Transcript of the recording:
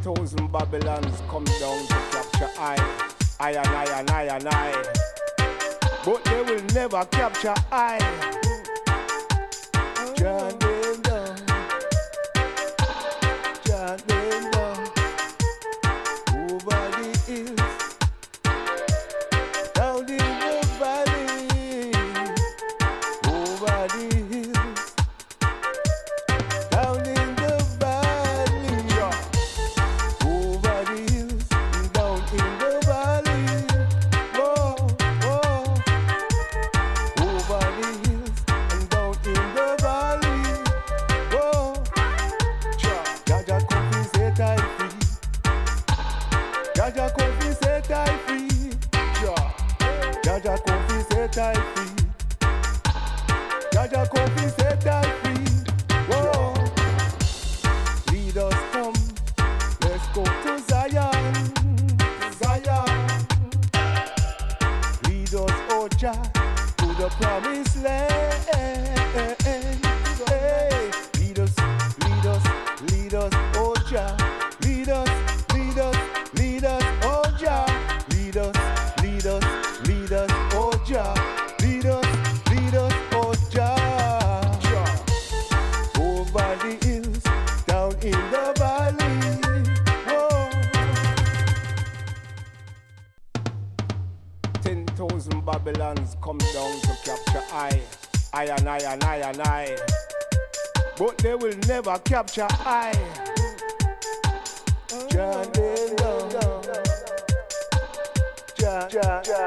10,000 Babylons come down to capture I and I and I and I. But they will never capture I. John them down, John them down, over the hills, down in the valley, over the hills, down in the valley, over the hills, down in the valley, whoa, whoa, over the hills and down in the valley, whoa. Jaja come fi set I free, Jaja come fi set I free, Jaja come fi set I free, Jaja come fi set I free, whoa. Lead us come, let's go to Zion, Zion. Lead us, oh Jah, to the promised land. Hey, lead us, lead us, lead us, oh Jah. Lead us, lead us, lead us, oh Jah. Lead us, lead us, lead us, oh Jah. Lead us, oh Jah. Over the hills, down in the valley. Whoa. 10,000 Babylons come down to capture I and I and I and I. But they will never capture I. John them down, Jah, Jah,